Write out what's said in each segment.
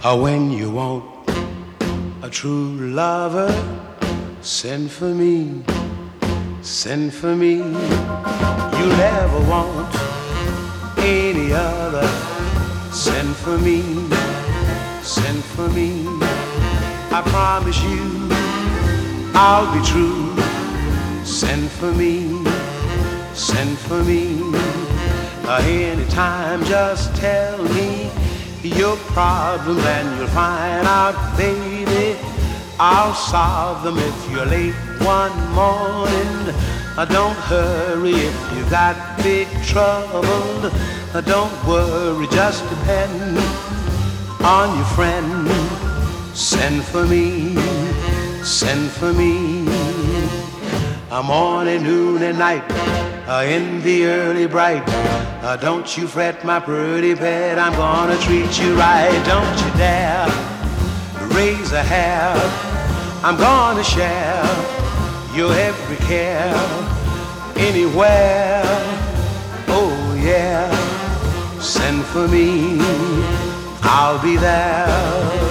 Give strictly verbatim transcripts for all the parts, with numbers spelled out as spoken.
Uh, when you want a true lover, send for me, send for me. You never want any other. Send for me, send for me. I promise you I'll be true. Send for me, send for me. Uh, anytime, just tell me your problems and you'll find out, baby, I'll solve them if you're late one morning. Uh, don't hurry if you got big trouble. Uh, don't worry, just depend on your friend. Send for me, send for me. Uh, morning, noon, and night, uh, in the early bright. Uh, don't you fret, my pretty pet, I'm gonna treat you right. Don't you dare raise a hair, I'm gonna share your every care anywhere. Oh yeah, send for me, I'll be there.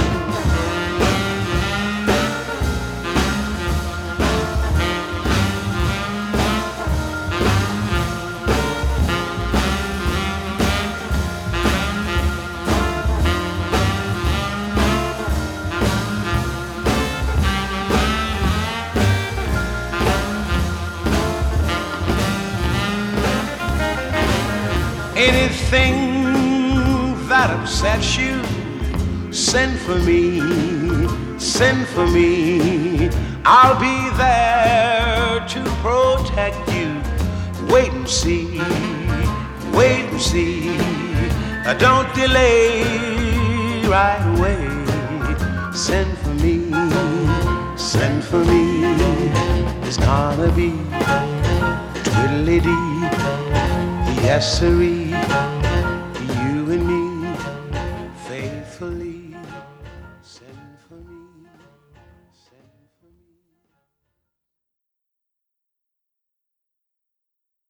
Anything that upsets you, send for me, send for me. I'll be there to protect you. Wait and see, wait and see. Uh, don't delay, right away. Send for me, send for me. It's gonna be twiddly-dee, yes sirree.